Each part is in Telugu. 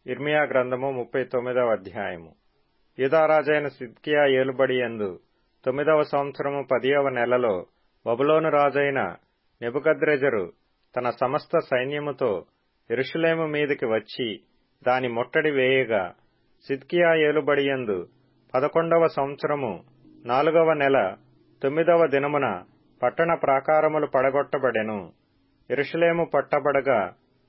ఇర్మియా గ్రంథము 39వ అధ్యాయము. యూదారాజైన సిద్కియా ఏలుబడి యందు 9వ సంవత్సరము 10వ నెలలో బబులోను రాజైన నెబుకద్రెజరు తన సమస్త సైన్యముతో యెరూషలేము మీదికి వచ్చి దాని ముట్టడి వేయగా, సిద్కియా ఏలుబడి యందు 11వ సంవత్సరము 4వ నెల 9వ దినమున పట్టణ ప్రాకారములు పడగొట్టబడెను. యెరూషలేము పట్టబడగా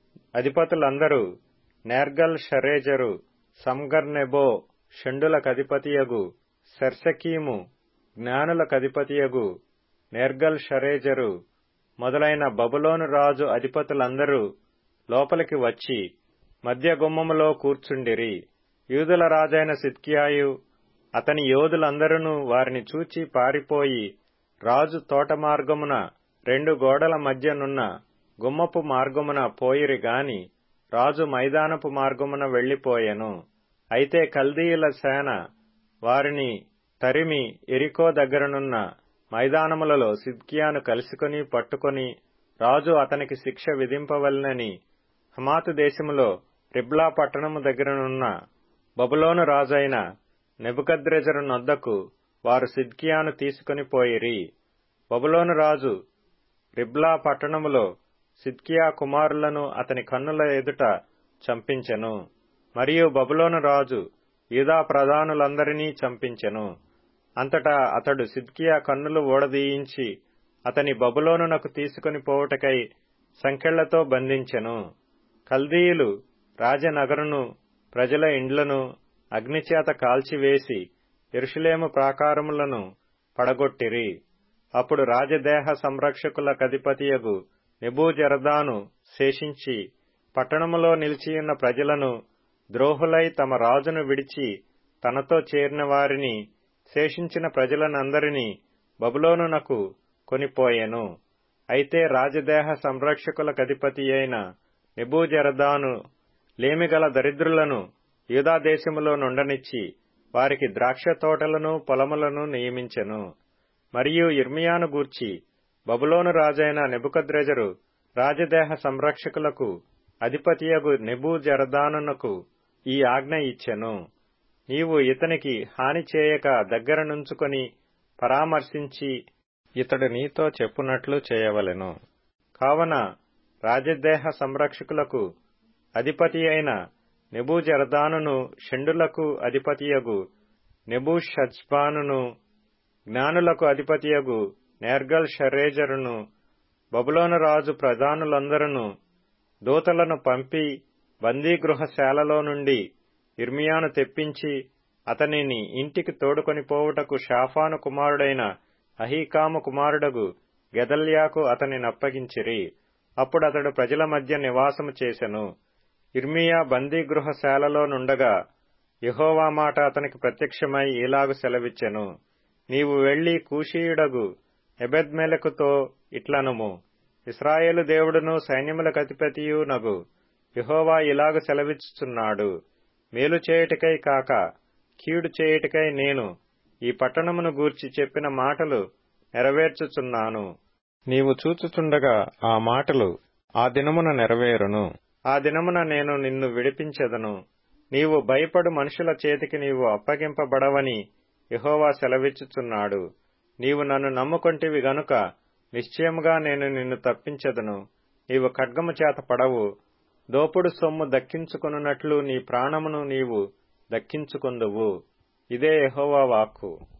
అధిపతులందరూ నేర్గల్ షరేజరు, సంగర్నెబో షండులకధిపతియగు శర్సెకీము, జ్ఞానులకధిపతియగు నేర్గల్ షరేజరు మొదలైన బబులోను రాజు అధిపతులందరూ లోపలికి వచ్చి మధ్య గుమ్మములో కూర్చుండిరి. యూదుల రాజైన సిద్కియాయు అతని యోధులందరూ వారిని చూచి పారిపోయి రాజు తోట మార్గమున 2 గోడల మధ్యనున్న గుమ్మపు మార్గమున పోయిరి గాని రాజు మైదానపు మార్గమున వెళ్లిపోయెను. అయితే కల్దీయుల సేన వారిని తరిమి యెరికో దగ్గరనున్న మైదానములలో సిద్కియాను కలుసుకొని పట్టుకొని రాజు అతనికి శిక్ష విధింపవలెనని హమాతు దేశములో రిబ్లా పట్టణము దగ్గరనున్న బబులోను రాజైన నెబుకద్రెజరు నొద్దకు వారు సిద్కియాను తీసుకొని పోయిరి. బబులోను రాజు రిబ్లా పట్టణములో సిద్కియా కుమారులను అతని కన్నుల ఎదుట చంపించెను. మరియు బబులోను రాజు యూదా ప్రధానులందరినీ చంపించెను. అంతటా అతడు సిద్కియా కన్నులు ఊడదీయించి అతని బబులోనునకు తీసుకొని పోవుటకై సంకెళ్లతో బంధించెను. కల్దీయులు రాజనగరును ప్రజల ఇండ్లను అగ్నిచేత కాల్చివేసి యెరూషలేము ప్రాకారములను పడగొట్టిరి. అప్పుడు రాజదేహ సంరక్షకులకధిపతియగు నెబూజరదాను శేషించి పట్టణములో నిలిచియున్న ప్రజలను ద్రోహులై తమ రాజును విడిచి తనతో చేరిన వారిని శేషించిన ప్రజలనందరినీ బబులోనునకు కొనిపోయెను. అయితే రాజదేహ సంరక్షకులకధిపతియైన నెబూజరదాను లేమిగల దరిద్రులను యూదాదేశములో నుండనిచ్చి వారికి ద్రాక్ష తోటలను పొలములను నియమించెను. మరియు యిర్మీయాను గూర్చి బబులోను రాజైన నెబుకద్రెజరు రాజదేహ సంరక్షకులకు అధిపతియగు నెబూజరదానునకు ఈ ఆజ్ఞ ఇచ్చెను: నీవు ఇతనికి హాని చేయక దగ్గర నుంచుకొని పరామర్శించి ఇతడు నీతో చెప్పునట్లు చేయవలెను. కావున రాజదేహ సంరక్షకులకు అధిపతి అయిన నెబూజరదానును, షండులకు అధిపతియగు నెబూషజ్బానును, జ్ఞానులకు అధిపతియగు నేర్గల్ షరేజరును, బబులోను రాజు ప్రధానులందరూ దూతలను పంపి బందీగృహశాలలో నుండి యిర్మీయాను తెప్పించి అతనిని ఇంటికి తోడుకొని పోవుటకు షాఫాను కుమారుడైన అహీకాము కుమారుడగు గెదల్యాకు అతనినప్పగించిరి. అప్పుడతడు ప్రజల మధ్య నివాసము చేసెను. యిర్మీయా బందీగృహశాలలో నుండగా యెహోవా మాట అతనికి ప్రత్యక్షమై ఈలాగు సెలవిచ్చెను: నీవు వెళ్లి కూషీయుడగు ఎబెద్మెలెకుతో ఇట్లనుము: ఇశ్రాయేలు దేవుడును సైన్యములకధిపతియు నగు యెహోవా ఇలాగు సెలవిచ్చుచున్నాడు, మేలు చేయుటకై కాక కీడు చేయుటకై నేను ఈ పట్టణమును గూర్చి చెప్పిన మాటలు నెరవేర్చుచున్నాను. నీవు చూచుచుండగా ఆ మాటలు ఆ దినమున నెరవేరును. ఆ దినమున నేను నిన్ను విడిపించెదను. నీవు భయపడు మనుషుల చేతికి నీవు అప్పగింపబడవని యెహోవా సెలవిచ్చుచున్నాడు. నీవు నన్ను నమ్ముకొంటివి గనుక నిశ్చయముగా నేను నిన్ను తప్పించెదను. నీవు ఖడ్గము చేత పడవు. దోపుడు సొమ్ము దక్కించుకొనున్నట్లు నీ ప్రాణమును నీవు దక్కించుకొందువు. ఇదే యెహోవా వాక్కు.